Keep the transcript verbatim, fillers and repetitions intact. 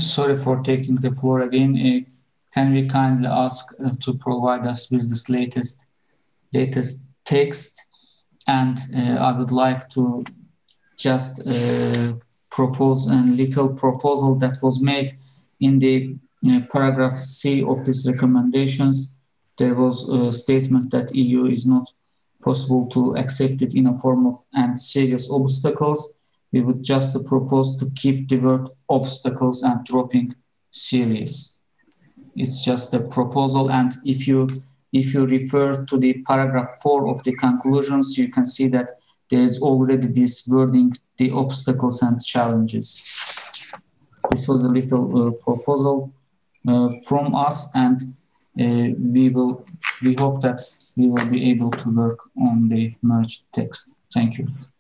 Sorry for taking the floor again. Uh, can we kindly ask uh, to provide us with this latest latest text? And uh, I would like to just uh, propose a little proposal that was made in the uh, paragraph C of these recommendations. There was a statement that E U is not possible to accept it in a form of and serious obstacles. We would just propose to keep the word obstacles and dropping serious. It's just a proposal, and if you if you refer to the paragraph four of the conclusions, you can see that there is already this wording, the obstacles and challenges. This was a little uh, proposal uh, from us, and uh, we will we hope that we will be able to work on the merged text. Thank you.